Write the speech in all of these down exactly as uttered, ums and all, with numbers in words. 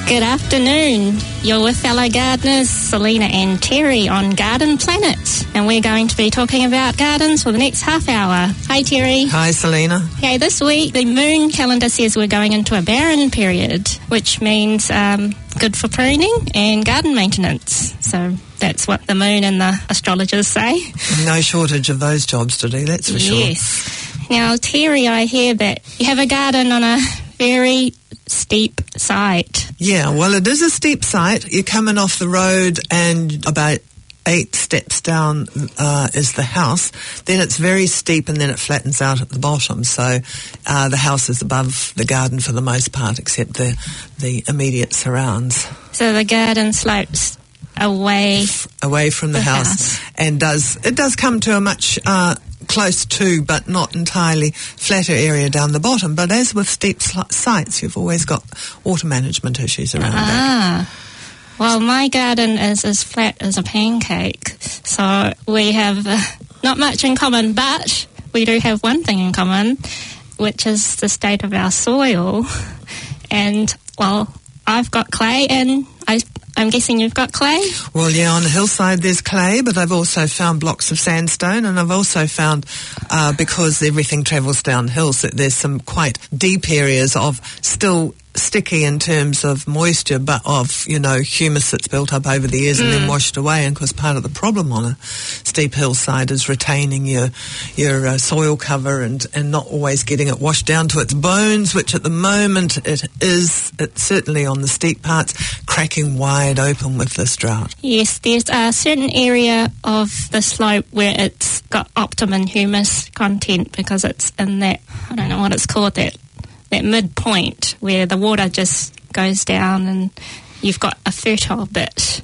Good afternoon. You're with fellow gardeners Selena and Terry on Garden Planet, and we're going to be talking about gardens for the next half hour. Hi, Terry. Hi, Selena. Okay, this week the moon calendar says we're going into a barren period, which means um, good for pruning and garden maintenance. So that's what the moon and the astrologers say. No shortage of those jobs to do, that's for sure. Yes. Now, Terry, I hear that you have a garden on a very steep site. Yeah, well, it is a steep site. You're coming off the road and about eight steps down uh, is the house. Then it's very steep and then it flattens out at the bottom. So uh, the house is above the garden for the most part, except the, the immediate surrounds. So the garden slopes away... F- away from the, the house. house. And does it does come to a much... Uh, close to, but not entirely, flatter area down the bottom. But as with steep sl- sites, you've always got water management issues around ah. that. Well, my garden is as flat as a pancake, so we have uh, not much in common, but we do have one thing in common, which is the state of our soil. And, well, I've got clay, and I, I'm guessing you've got clay? Well, yeah, on the hillside there's clay, but I've also found blocks of sandstone, and I've also found, uh, because everything travels downhill, so there's some quite deep areas of still sticky in terms of moisture, but of, you know, humus that's built up over the years mm. and then washed away. And of course, part of the problem on a steep hillside is retaining your your uh, soil cover and, and not always getting it washed down to its bones, which at the moment it is, it's certainly on the steep parts, cracking wide open with this drought. Yes, there's a certain area of the slope where it's got optimum humus content because it's in that, I don't know what it's called, that that midpoint where the water just goes down and you've got a fertile bit.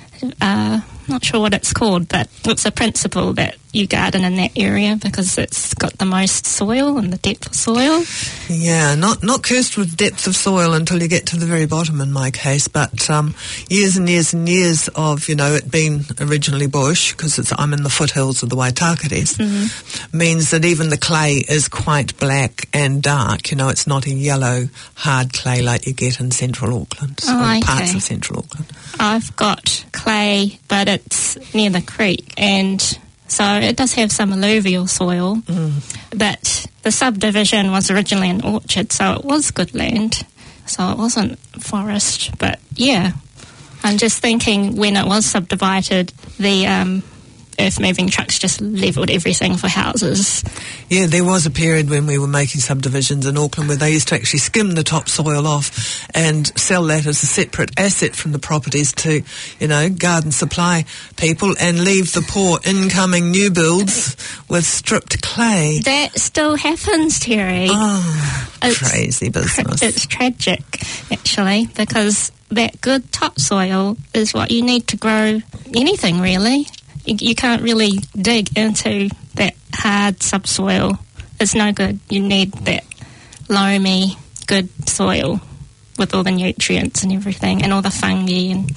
Uh, not sure what it's called, but it's a principle that you garden in that area because it's got the most soil and the depth of soil. Yeah, not not cursed with depth of soil until you get to the very bottom in my case, but um, years and years and years of, you know, it being originally bush, because I'm in the foothills of the Waitakares, mm-hmm. means that even the clay is quite black and dark. You know, it's not a yellow, hard clay like you get in central Auckland, oh, or okay. parts of central Auckland. I've got clay, but it's near the creek, and so it does have some alluvial soil, mm. but the subdivision was originally an orchard, so it was good land, so it wasn't forest. But yeah, I'm just thinking when it was subdivided, the um, earth-moving trucks just levelled everything for houses. Yeah, there was a period when we were making subdivisions in Auckland where they used to actually skim the topsoil off and sell that as a separate asset from the properties to, you know, garden supply people and leave the poor incoming new builds with stripped clay. That still happens, Terry. Oh, it's, crazy business. It's tragic, actually, because that good topsoil is what you need to grow anything, really. You, you can't really dig into that hard subsoil. It's no good. You need that loamy, good soil with all the nutrients and everything and all the fungi. And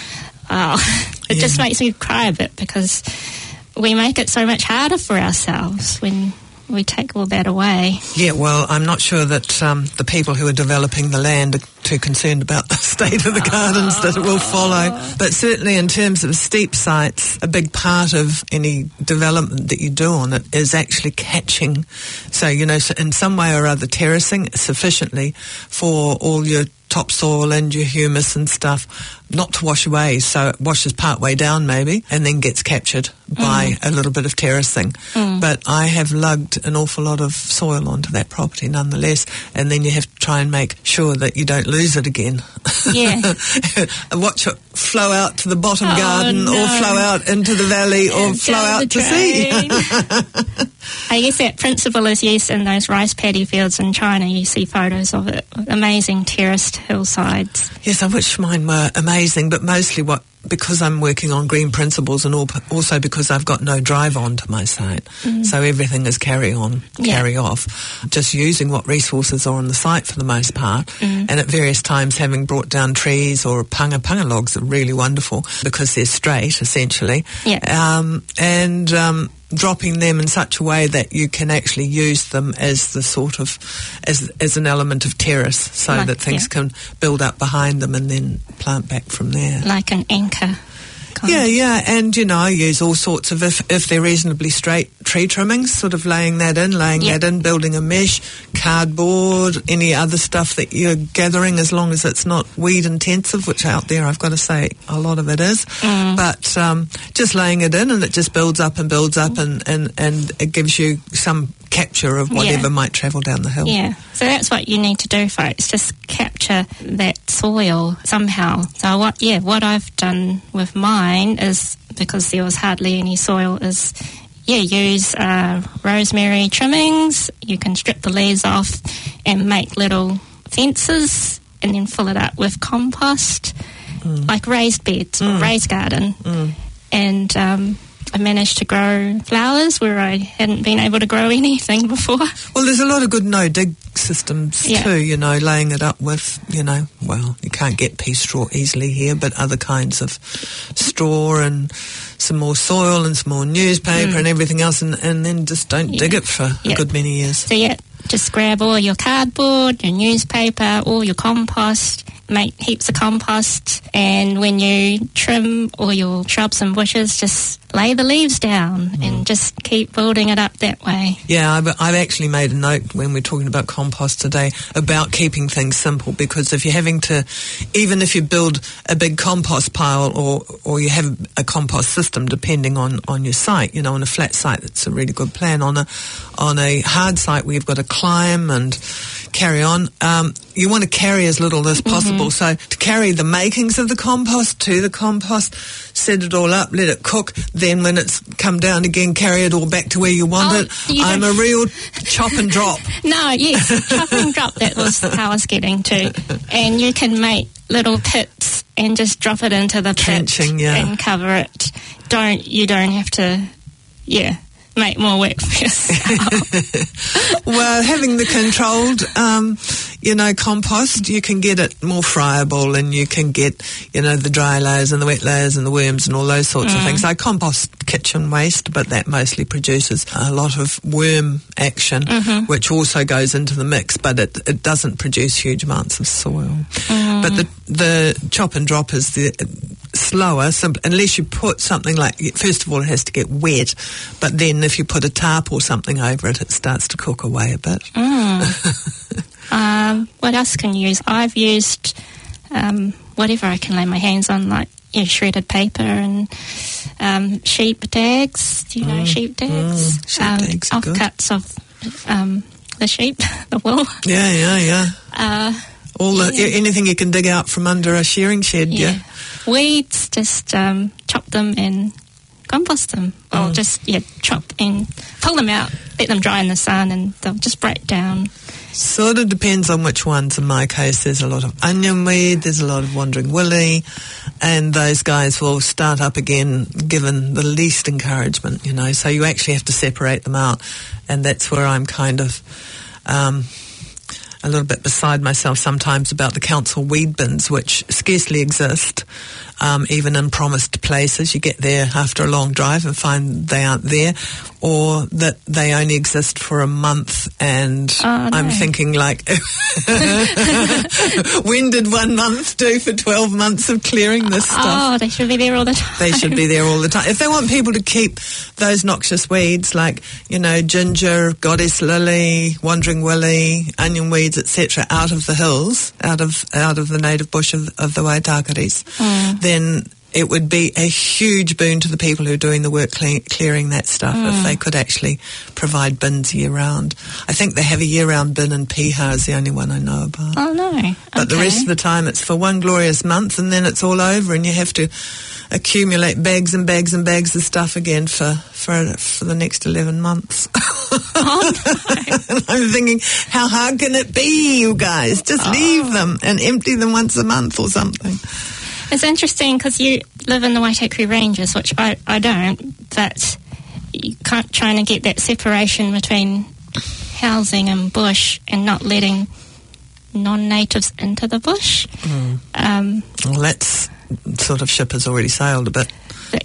oh, it yeah. just makes me cry a bit because we make it so much harder for ourselves when we take all that away. Yeah, well, I'm not sure that um, the people who are developing the land are too concerned about the state of the gardens that it will follow. But certainly in terms of steep sites, a big part of any development that you do on it is actually catching. So, you know, in some way or other terracing sufficiently for all your topsoil and your humus and stuff not to wash away, so it washes part way down maybe and then gets captured by mm. a little bit of terracing. Mm. But I have lugged an awful lot of soil onto that property nonetheless, and then you have to try and make sure that you don't lose it again. Yeah. Watch it flow out to the bottom oh, garden no. or flow out into the valley or and flow out to sea. I guess that principle is used in those rice paddy fields in China. You see photos of it, amazing terraced hillsides. Yes, I wish mine were amazing, but mostly what because I'm working on green principles and also because I've got no drive on to my site. Mm. So everything is carry on, carry yeah. off, just using what resources are on the site for the most part. Mm. And at various times having brought down trees or panga, panga logs are really wonderful because they're straight, essentially. Yeah. Um, and... Um, dropping them in such a way that you can actually use them as the sort of as as an element of terrace, so like, that things yeah. can build up behind them and then plant back from there. Like an anchor. Yeah, yeah, and you know, I use all sorts of, if, if they're reasonably straight, tree trimmings, sort of laying that in, laying yep. that in, building a mesh, cardboard, any other stuff that you're gathering, as long as it's not weed intensive, which out there I've got to say a lot of it is. Mm. But um, just laying it in, and it just builds up and builds up, and, and, and it gives you some capture of whatever yeah. might travel down the hill. Yeah, so that's what you need to do, folks, just capture that soil somehow. So what, yeah, what I've done with mine is, because there was hardly any soil, is, yeah, use uh, rosemary trimmings. You can strip the leaves off and make little fences and then fill it up with compost, mm. like raised beds mm. or raised garden. Mm. And um I managed to grow flowers where I hadn't been able to grow anything before. Well, there's a lot of good no-dig systems yeah. too, you know, laying it up with, you know, well, you can't get pea straw easily here, but other kinds of straw and some more soil and some more newspaper mm. and everything else, and, and then just don't yeah. dig it for yeah. a good many years. So, yeah, just grab all your cardboard, your newspaper, all your compost, make heaps of compost, and when you trim all your shrubs and bushes, just lay the leaves down mm. and just keep building it up that way. Yeah, I've, I've actually made a note when we're talking about compost today about keeping things simple, because if you're having to, even if you build a big compost pile, or, or you have a compost system, depending on, on your site, you know, on a flat site, that's a really good plan. On a, on a hard site where you've got to climb and carry on, um, you want to carry as little as possible. Mm-hmm. So to carry the makings of the compost to the compost, set it all up, let it cook, then when it's come down again, carry it all back to where you want oh, it. You I'm a real chop and drop. No, yes, chop and drop, that was how I was getting to. And you can make little pits and just drop it into the Trenching, pit yeah. and cover it. Don't, you don't have to, yeah, make more work for yourself. Well, having the controlled, um, you know, compost, you can get it more friable, and you can get, you know, the dry layers and the wet layers and the worms and all those sorts mm. of things. I compost kitchen waste, but that mostly produces a lot of worm action, mm-hmm. which also goes into the mix, but it, it doesn't produce huge amounts of soil. Mm. But the, the chop and drop is the slower, simple, unless you put something like, first of all, it has to get wet, but then if you put a tarp or something over it, it starts to cook away a bit. Mm. um, what else can you use? I've used um, whatever I can lay my hands on, like yeah, shredded paper and um, sheep tags. Do you know mm. sheep tags? Mm. Sheep um, tags are good. Offcuts of um, the sheep, the wool. Yeah, yeah, yeah. Uh, All the yeah. anything you can dig out from under a shearing shed, yeah. yeah. Weeds, just um, chop them and compost them. Or mm. just, yeah, chop and pull them out, let them dry in the sun, and they'll just break down. Sort of depends on which ones. In my case, there's a lot of onion weed, there's a lot of wandering willy, and those guys will start up again given the least encouragement, you know. So you actually have to separate them out, and that's where I'm kind of um, a little bit beside myself sometimes about the council weed bins, which scarcely exist, um, even in promised places. You get there after a long drive and find they aren't there, or that they only exist for a month, and oh, no. I'm thinking, like, when did one month do for twelve months of clearing this stuff? Oh, they should be there all the time. They should be there all the time. If they want people to keep those noxious weeds like, you know, ginger, goddess lily, wandering willy, onion weeds, et cetera, out of the hills, out of out of the native bush of, of the Waitakaris, mm. then it would be a huge boon to the people who are doing the work cle- clearing that stuff mm. if they could actually provide bins year-round. I think they have a year-round bin in Piha is the only one I know about. Oh, no. But okay. The rest of the time it's for one glorious month, and then it's all over, and you have to accumulate bags and bags and bags of stuff again for, for, for the next eleven months. Oh, no. And I'm thinking, how hard can it be, you guys? Just oh. leave them and empty them once a month or something. It's interesting because you live in the Waitakere Ranges, which I, I don't, but you can't trying to get that separation between housing and bush and not letting non-natives into the bush. Mm. Um, well, that's sort of ship has already sailed a bit. But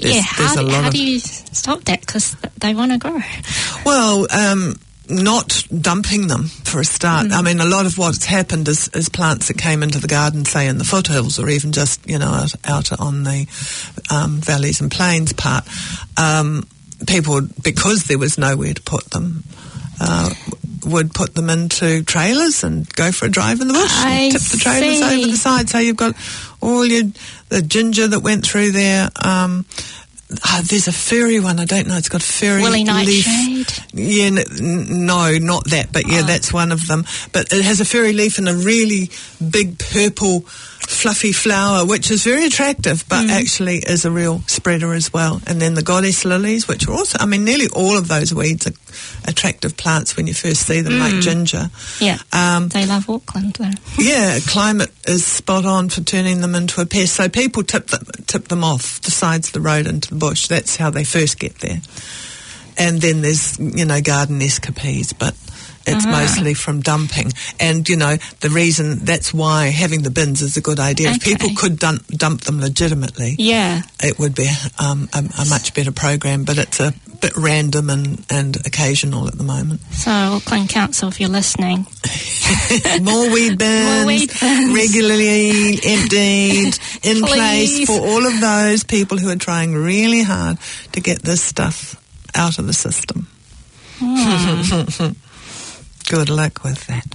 There's, yeah, how, there's a do, lot how of, do you stop that? Because they want to grow. Well, um, not dumping them for a start. Mm. I mean, a lot of what's happened is, is plants that came into the garden, say in the foothills or even just, you know, out, out on the um, valleys and plains part, um, people, because there was nowhere to put them, uh, would put them into trailers and go for a drive in the bush I and tip the trailers see. over the side. So you've got all your, the ginger that went through there. Um, Oh, there's a furry one. I don't know. It's got a furry Woolly leaf. nightshade? Yeah, n- no, not that. But yeah, oh. that's one of them. But it has a furry leaf and a really big purple fluffy flower, which is very attractive, but mm. actually is a real spreader as well. And then the goddess lilies, which are also, I mean, nearly all of those weeds are attractive plants when you first see them, mm. like ginger. Yeah, um, they love Auckland though. Yeah, climate is spot on for turning them into a pest. So people tip them, tip them off the sides of the road into the bush. That's how they first get there. And then there's, you know, garden escapees, but it's uh-huh. mostly from dumping. And, you know, the reason, that's why having the bins is a good idea. Okay. If people could dump, dump them legitimately, yeah, it would be um, a, a much better program, but it's a bit random and, and occasional at the moment. So, Auckland Council, if you're listening. More weed bins, More weed bins. regularly emptied, in place for all of those people who are trying really hard to get this stuff out of the system. Hmm. Good luck with that.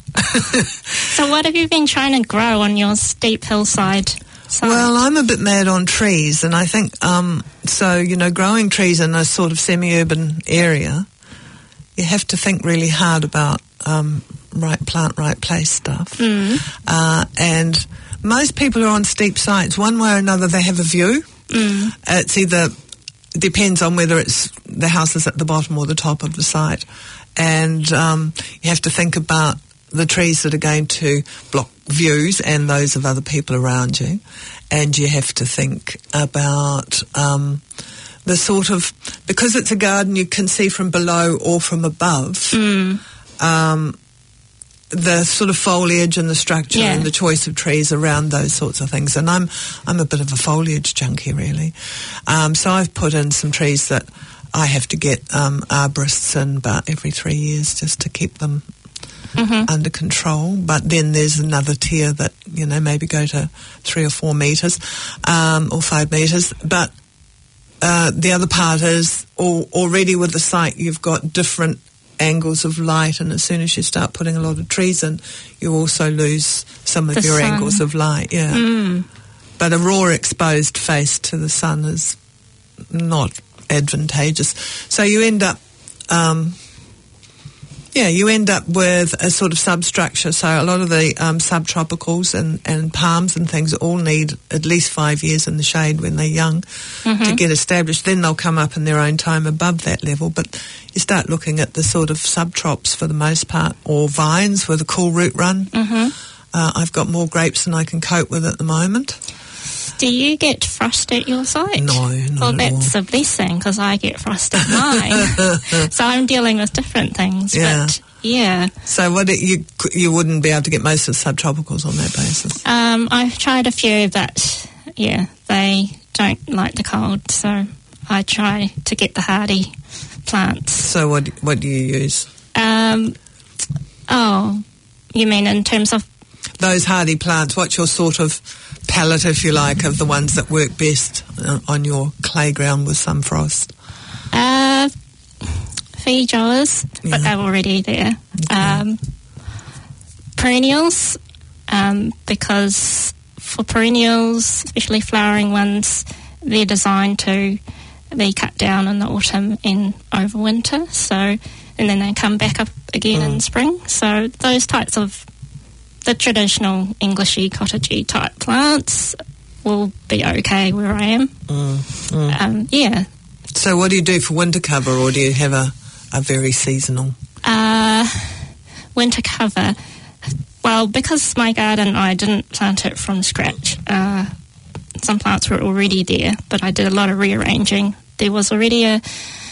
So what have you been trying to grow on your steep hillside side? Well, I'm a bit mad on trees, and I think, um, so, you know, growing trees in a sort of semi-urban area, you have to think really hard about um, right plant, right place stuff. Mm. Uh, and most people who are on steep sites, one way or another, they have a view. Mm. It's either, it depends on whether it's the house is at the bottom or the top of the site. And um, you have to think about the trees that are going to block views and those of other people around you. And you have to think about um, the sort of, because it's a garden you can see from below or from above, mm. um, the sort of foliage and the structure yeah. and the choice of trees around those sorts of things. And I'm I'm a bit of a foliage junkie, really. Um, so I've put in some trees that I have to get um, arborists in about every three years just to keep them mm-hmm. under control. But then there's another tier that, you know, maybe go to three or four metres um, or five metres. But uh, the other part is all, already with the site you've got different angles of light, and as soon as you start putting a lot of trees in, you also lose some of the your sun. angles of light. Yeah. Mm. But a raw exposed face to the sun is not advantageous. So you end up, um, yeah, you end up with a sort of substructure. So a lot of the um, subtropicals and, and palms and things all need at least five years in the shade when they're young mm-hmm. to get established. Then they'll come up in their own time above that level. But you start looking at the sort of subtrops for the most part, or vines with a cool root run. Mm-hmm. Uh, I've got more grapes than I can cope with at the moment. Do you get frost at your site? No, not Well, at that's all. a blessing, because I get frost at mine. So I'm dealing with different things. Yeah. But yeah. So what it, you you wouldn't be able to get most of the subtropicals on that basis? Um, I've tried a few, but yeah, they don't like the cold. So I try to get the hardy plants. So what what do you use? Um, oh, you mean in terms of those hardy plants? What's your sort of palette, if you like, of the ones that work best on your clay ground with some frost? Uh, Feijoas, yeah. but they're already there. Okay. Um, perennials, um, because for perennials, especially flowering ones, they're designed to be cut down in the autumn and overwinter. So, and then they come back up again mm. in spring. So those types of the traditional Englishy, cottagey type plants will be okay where I am. Mm, mm. Um, yeah. So what do you do for winter cover, or do you have a, a very seasonal? Uh, winter cover. Well, because my garden, I didn't plant it from scratch. Uh, some plants were already there, but I did a lot of rearranging. There was already a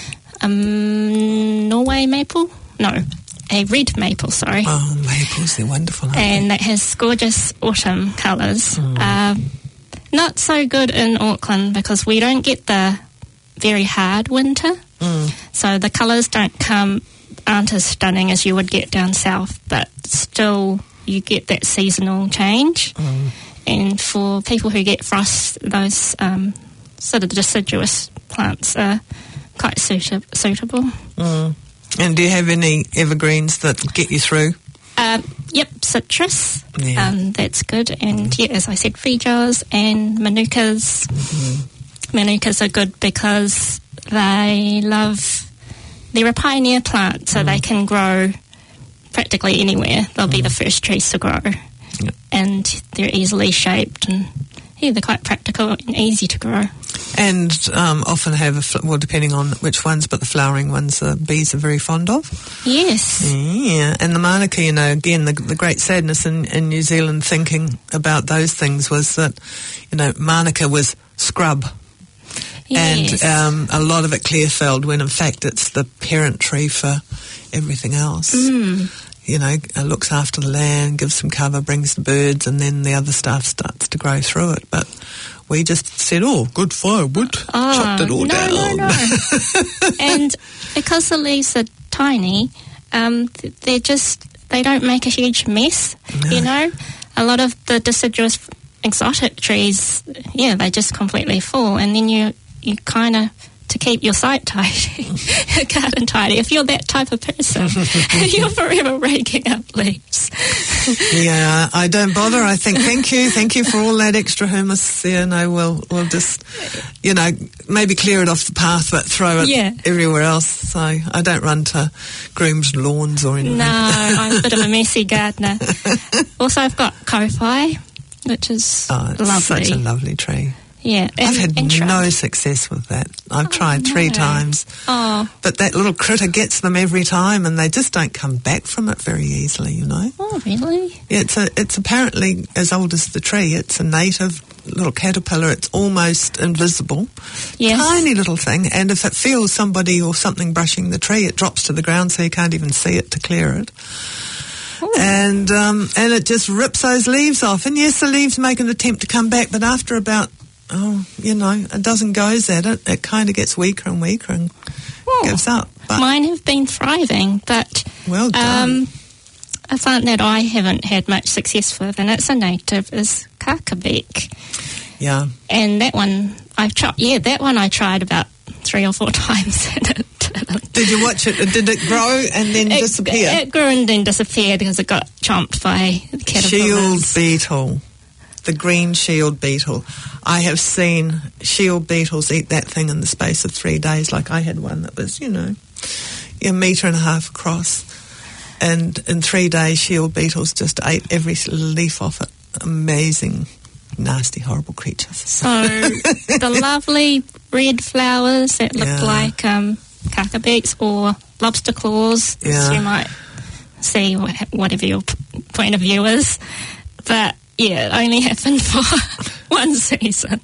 um, Norway maple. No. A red maple, sorry. Oh, maples, they're wonderful, aren't and they? that has gorgeous autumn colours. Mm. Uh, not so good in Auckland because we don't get the very hard winter. Mm. So the colours don't come, aren't as stunning as you would get down south, but still you get that seasonal change. Mm. And for people who get frost, those um, sort of deciduous plants are quite suit- suitable. Mm. And do you have any evergreens that get you through? Uh, yep, citrus. Yeah. Um, that's good. And yeah, as I said, feijoas and manukas. Mm-hmm. Manukas are good because they love... They're a pioneer plant, so mm. they can grow practically anywhere. They'll mm. be the first trees to grow. Yep. And they're easily shaped, and yeah, they're quite practical and easy to grow. And um, often have, a fl- well, depending on which ones, but the flowering ones uh, bees are very fond of. Yes. Yeah, and the manuka, you know, again, the, the great sadness in, in New Zealand thinking about those things was that, you know, manuka was scrub. Yes. And um, a lot of it clear-felled, when in fact it's the parent tree for everything else. Mm. You know, it looks after the land, gives some cover, brings the birds, and then the other stuff starts to grow through it. But we just said, oh, good firewood, oh, chopped it all no, down. No, no. And because the leaves are tiny, um, they're just, they don't make a huge mess, no. you know. A lot of the deciduous exotic trees, yeah, they just completely fall, and then you, you kind of, to keep your site tidy, your garden tidy. If you're that type of person, you're forever raking up leaves. Yeah, I don't bother. I think, thank you, thank you for all that extra humus there. No, we'll, we'll just, you know, maybe clear it off the path, but throw it yeah. everywhere else. So I don't run to groomed lawns or anything. No, I'm a bit of a messy gardener. Also, I've got kowhai, which is oh, it's lovely. Such a lovely tree. Yeah, and, I've had and no success with that. I've oh, tried no. three times. Oh. But that little critter gets them every time, and they just don't come back from it very easily, you know. Oh, really? Yeah, it's a, it's apparently as old as the tree. It's a native little caterpillar. It's almost invisible. Yes. Tiny little thing. And if it feels somebody or something brushing the tree, it drops to the ground so you can't even see it to clear it. Ooh. And um, and it just rips those leaves off. And yes, the leaves make an attempt to come back, but after about Oh, you know, a dozen goes at it, it kind of gets weaker and weaker and oh, gives up. But mine have been thriving, but well done. Um, a plant that I haven't had much success with, and it's a native, is kakabek. Yeah. And that one, I've tried, yeah, that one I tried about three or four times. And it didn't. Did you watch it? Did it grow and then it, disappear? It grew and then disappeared because it got chomped by caterpillars. Shield beetle. The green shield beetle. I have seen shield beetles eat that thing in the space of three days. Like I had one that was, you know, a metre and a half across. And in three days, shield beetles just ate every leaf off it. Amazing, nasty, horrible creatures. So the lovely red flowers that look yeah. like um, kakabeks or lobster claws, yeah. you might see whatever your p- point of view is. But yeah, it only happened for one season.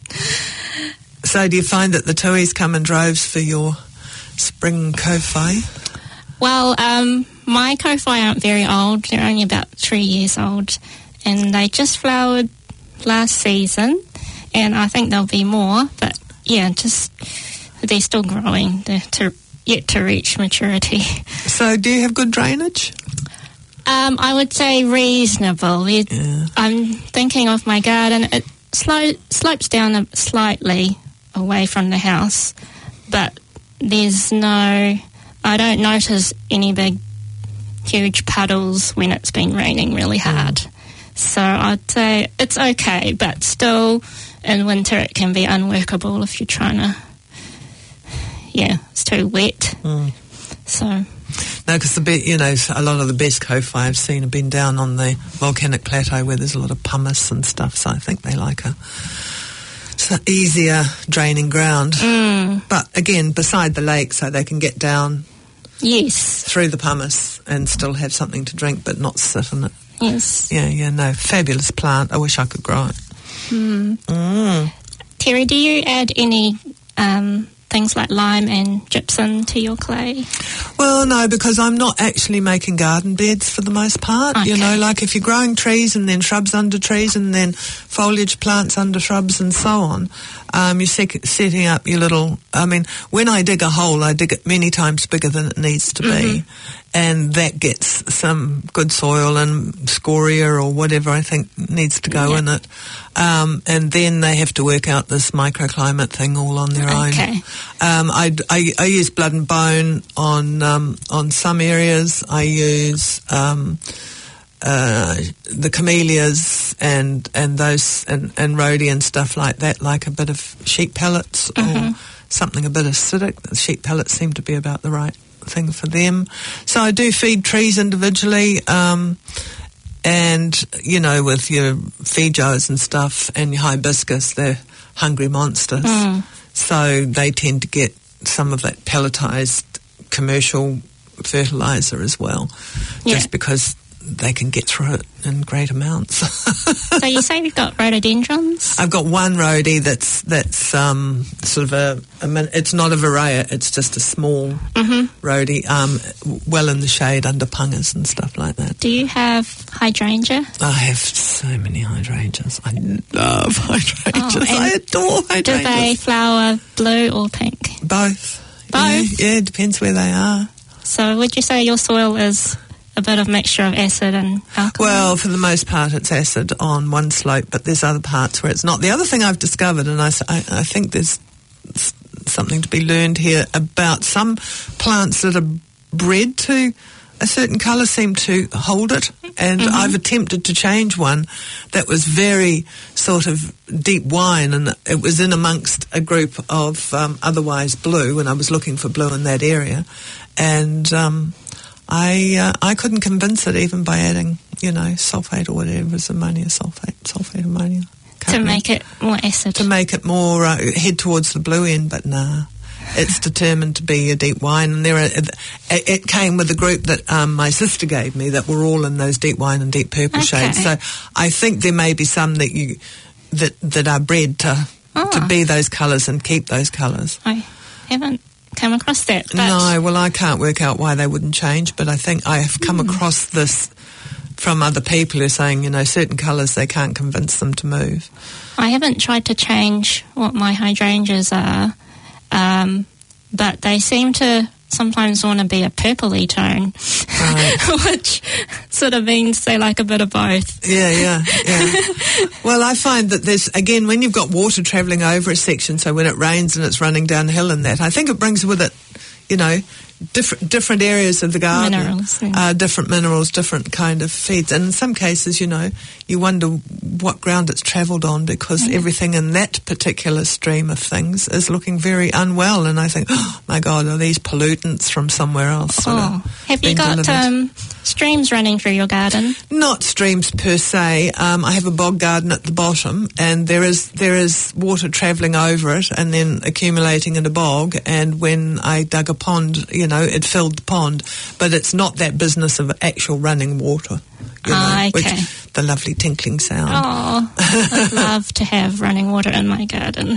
So do you find that the tuis come in droves for your spring kowhai? Well, um, my kowhai aren't very old. They're only about three years old. And they just flowered last season. And I think there'll be more. But yeah, just they're still growing. They're to, yet to reach maturity. So do you have good drainage? Um, I would say reasonable. It, yeah. I'm thinking of my garden. It slow, slopes down a, slightly away from the house, but there's no... I don't notice any big, huge puddles when it's been raining really hard. Mm. So I'd say it's okay, but still in winter it can be unworkable if you're trying to... Yeah, it's too wet. Mm. So... No, because the be- you know a lot of the best kowhai I've seen have been down on the volcanic plateau where there's a lot of pumice and stuff. So I think they like a so easier draining ground. Mm. But again, beside the lake, so they can get down. Yes. Through the pumice and still have something to drink, but not sit in it. Yes. Yeah, yeah. No, fabulous plant. I wish I could grow it. Mm. Mm. Terry, do you add any? Um, things like lime and gypsum to your clay? Well, no, because I'm not actually making garden beds for the most part. Okay. You know, like if you're growing trees and then shrubs under trees and then foliage plants under shrubs and so on, Um, you're sec- setting up your little, I mean, when I dig a hole, I dig it many times bigger than it needs to be. Mm-hmm. And that gets some good soil and scoria or whatever I think needs to go yeah. in it. Um, and then they have to work out this microclimate thing all on their okay. own. Um, I, I, I use blood and bone on um, on some areas. I use um, uh, the camellias and and those and, and rhodie and stuff like that, like a bit of sheep pellets mm-hmm. or something a bit acidic. The sheep pellets seem to be about the right thing for them. So I do feed trees individually, um, and you know, with your feijoas and stuff and your hibiscus, they're hungry monsters. Mm. So they tend to get some of that pelletized commercial fertilizer as well, yeah. just because they can get through it in great amounts. So you say you've got rhododendrons? I've got one rhodie that's that's um, sort of a, a min- it's not a varroa, it's just a small mm-hmm. rhodie, um, well in the shade under pungas and stuff like that. Do you have hydrangea? I have so many hydrangeas. I love hydrangeas. Oh, I adore hydrangeas. Do they flower blue or pink? Both. Both? Yeah, yeah, it depends where they are. So would you say your soil is a bit of mixture of acid and alcohol? Well, for the most part it's acid on one slope, but there's other parts where it's not. The other thing I've discovered, and I, I, I think there's something to be learned here about some plants that are bred to a certain colour seem to hold it, and mm-hmm. I've attempted to change one that was very sort of deep wine, and it was in amongst a group of um, otherwise blue, and I was looking for blue in that area, and um I uh, I couldn't convince it even by adding, you know, sulphate or whatever it was, ammonia sulphate, sulphate ammonia. To make it more acid. To make it more, uh, head towards the blue end, but nah. It's determined to be a deep wine, and there are, it, it came with a group that um, my sister gave me that were all in those deep wine and deep purple okay. shades. So I think there may be some that you that that are bred to oh. to be those colours and keep those colours. I haven't come across that. But no, well, I can't work out why they wouldn't change, but I think I have come mm. across this from other people who are saying, you know, certain colours they can't convince them to move. I haven't tried to change what my hydrangeas are, um, but they seem to sometimes want to be a purpley tone, right. which sort of means they like a bit of both. Yeah, yeah, yeah. Well, I find that there's, again, when you've got water travelling over a section, so when it rains and it's running downhill and that, I think it brings with it, you know, different different areas of the garden, minerals, yeah. uh, different minerals, different kind of feeds, and in some cases, you know, you wonder what ground it's travelled on, because yeah. everything in that particular stream of things is looking very unwell, and I think, oh my God, are these pollutants from somewhere else? Sort oh. of Have you got um, streams running through your garden? Not streams per se. Um, I have a bog garden at the bottom, and there is there is water travelling over it and then accumulating in a bog, and when I dug a pond, you know, it filled the pond, but it's not that business of actual running water, you know, ah, okay. which the lovely tinkling sound. Oh, I'd love to have running water in my garden.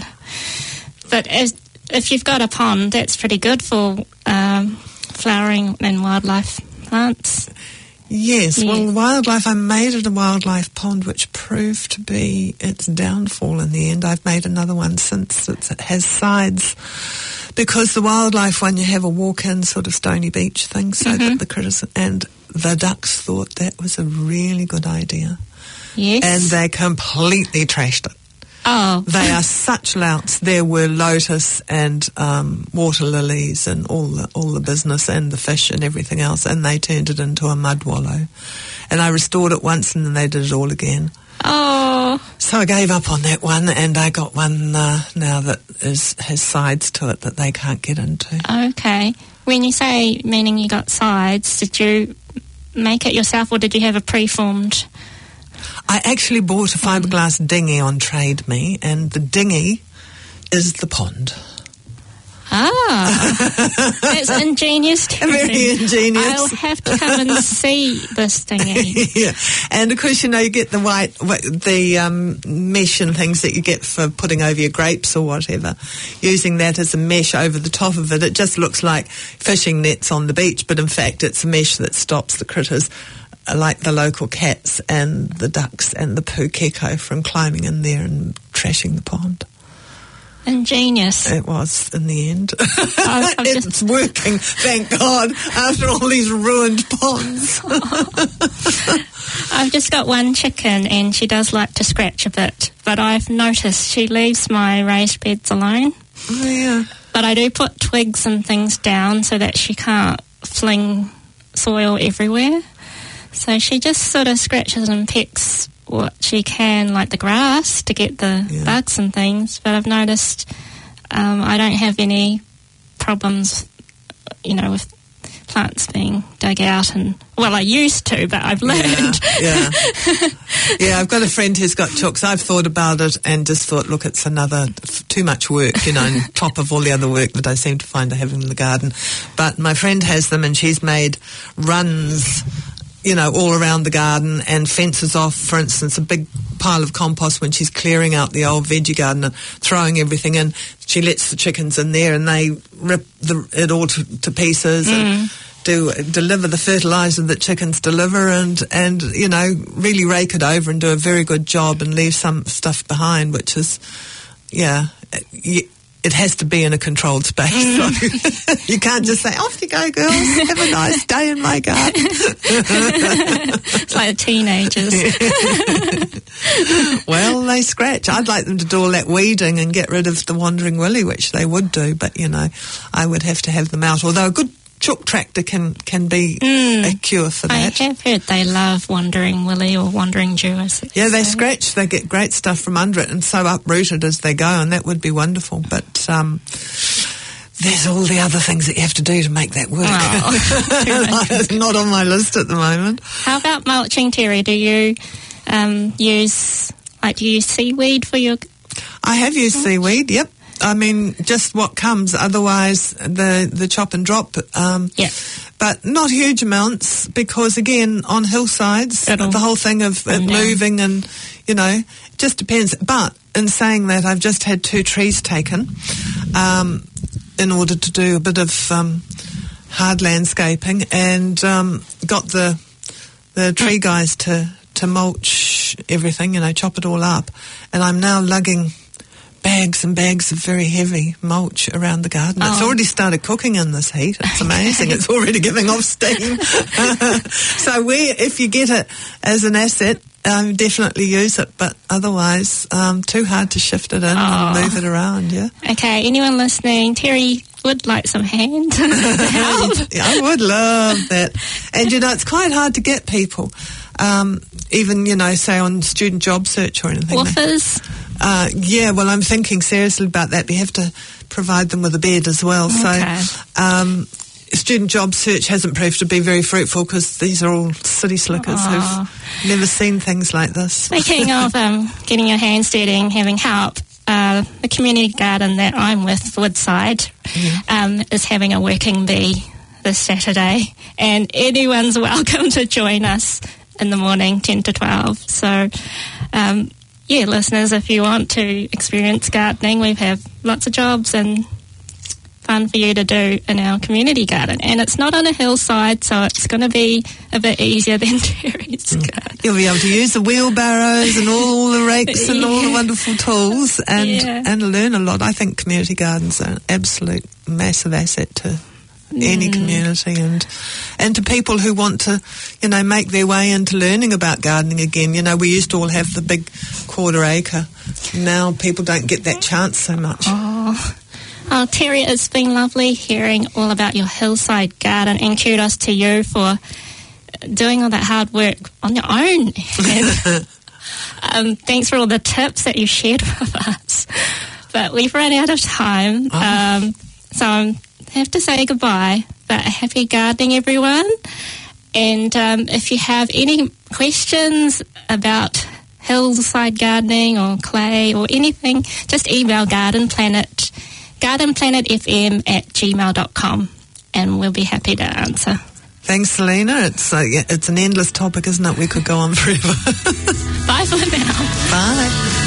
But as, if you've got a pond, that's pretty good for um, flowering and wildlife plants. Yes, yeah. well, wildlife, I made it a wildlife pond, which proved to be its downfall in the end. I've made another one since. It's, it has sides, because the wildlife one, you have a walk-in sort of stony beach thing, so mm-hmm. that the critters, and the ducks thought that was a really good idea. Yes. And they completely trashed it. Oh. They are such louts. There were lotus and um, water lilies and all the, all the business and the fish and everything else, and they turned it into a mud wallow. And I restored it once and then they did it all again. Oh. So I gave up on that one, and I got one uh, now that is has sides to it that they can't get into. Okay. When you say, meaning you got sides, did you make it yourself, or did you have a preformed? I actually bought a fiberglass dinghy on Trade Me, and the dinghy is the pond. Ah, that's ingenious. Very ingenious. I'll have to come and see this dinghy. Yeah, and of course, you know, you get the white, the um, mesh and things that you get for putting over your grapes or whatever. Using that as a mesh over the top of it, it just looks like fishing nets on the beach, but in fact, it's a mesh that stops the critters, like the local cats and the ducks and the pukeko, from climbing in there and trashing the pond. Ingenious. It was, in the end. I've, I've it's just... working, thank God, after all these ruined ponds. I've just got one chicken and she does like to scratch a bit, but I've noticed she leaves my raised beds alone. Oh, yeah. But I do put twigs and things down so that she can't fling soil everywhere. So she just sort of scratches and pecks what she can, like the grass, to get the yeah. bugs and things. But I've noticed um, I don't have any problems, you know, with plants being dug out. And well, I used to, but I've learned. Yeah, yeah. yeah, I've got a friend who's got chooks. I've thought about it and just thought, look, it's another f- too much work, you know, on top of all the other work that I seem to find to have in the garden. But my friend has them, and she's made runs, you know, all around the garden, and fences off, for instance, a big pile of compost when she's clearing out the old veggie garden and throwing everything in. She lets the chickens in there and they rip the, it all to, to pieces mm. and do deliver the fertiliser that chickens deliver, and, and, you know, really rake it over and do a very good job and leave some stuff behind, which is, yeah, it, it has to be in a controlled space. Mm. So you can't just say, off you go, girls, have a nice day in my garden. It's like the teenagers. Well, they scratch. I'd like them to do all that weeding and get rid of the wandering willy, which they would do, but, you know, I would have to have them out, although a good chook tractor can, can be mm. a cure for that. I have heard they love wandering willy or wandering Jew. Yeah, they scratch. They get great stuff from under it and so uprooted as they go, and that would be wonderful. But um, there's all the other things that you have to do to make that work. Oh, it's not on my list at the moment. How about mulching, Terry? Do you um, use, like, do you use seaweed for your... I have used mulch? seaweed, yep. I mean, just what comes. Otherwise, the, the chop and drop. Um, yeah. But not huge amounts, because, again, on hillsides, It'll the whole thing of it moving and, you know, it just depends. But in saying that, I've just had two trees taken um, in order to do a bit of um, hard landscaping, and um, got the the tree guys to, to mulch everything, you know, chop it all up. And I'm now lugging bags and bags of very heavy mulch around the garden. Oh. It's already started cooking in this heat. It's amazing. It's already giving off steam. So we, if you get it as an asset, um, definitely use it. But otherwise, um, too hard to shift it in oh. and move it around, yeah. Okay, anyone listening, Terry would like some hand to help. Yeah, I would love that. And, you know, it's quite hard to get people, um, even, you know, say on student job search or anything. Woofers? Uh, yeah, well, I'm thinking seriously about that. We have to provide them with a bed as well. Okay. So um, student job search hasn't proved to be very fruitful, because these are all city slickers Aww. who've never seen things like this. Speaking of um, getting your hands dirty and having help, uh, the community garden that I'm with, Woodside, yeah. um, is having a working bee this Saturday, and anyone's welcome to join us in the morning, ten to twelve. So, um, yeah, listeners, if you want to experience gardening, we have lots of jobs and fun for you to do in our community garden. And it's not on a hillside, so it's going to be a bit easier than Terry's garden. You'll be able to use the wheelbarrows and all the rakes and yeah. all the wonderful tools and, yeah. and learn a lot. I think community gardens are an absolute massive asset to any community, and and to people who want to, you know, make their way into learning about gardening again. You know, we used to all have the big quarter acre. Now people don't get that chance so much. Oh, oh Terry, it's been lovely hearing all about your hillside garden, and kudos to you for doing all that hard work on your own. And, um, thanks for all the tips that you shared with us. But we've run out of time, oh. um, so I'm have to say goodbye, but happy gardening, everyone. And um, if you have any questions about hillside gardening or clay or anything, just email Garden Planet, garden planet f m at gmail dot com, and we'll be happy to answer. Thanks, Selena. It's uh, it's an endless topic, isn't it? We could go on forever. Bye for now. Bye.